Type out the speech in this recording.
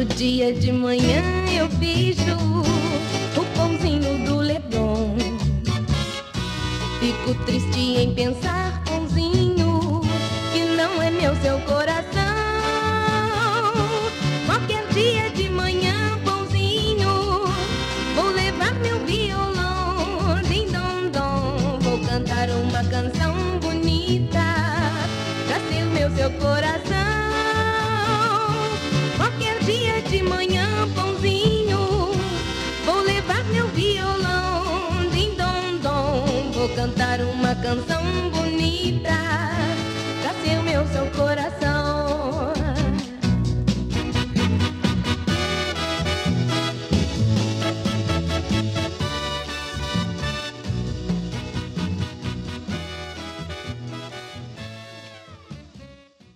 Todo dia de manhã eu vejo o pãozinho do Leblon. Fico triste em pensar, pãozinho, que não é meu seu coração. Qualquer dia de manhã, pãozinho, vou levar meu violão, din-dom-dom. Vou cantar uma canção bonita pra ser o meu seu coração.